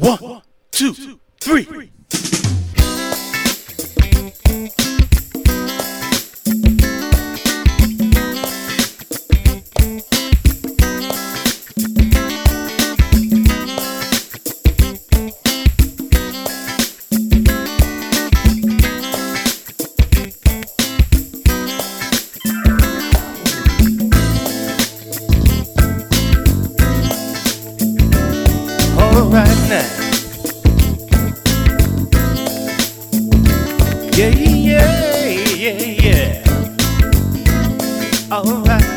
One, two, three. Right now. Yeah, yeah, yeah, yeah. All right.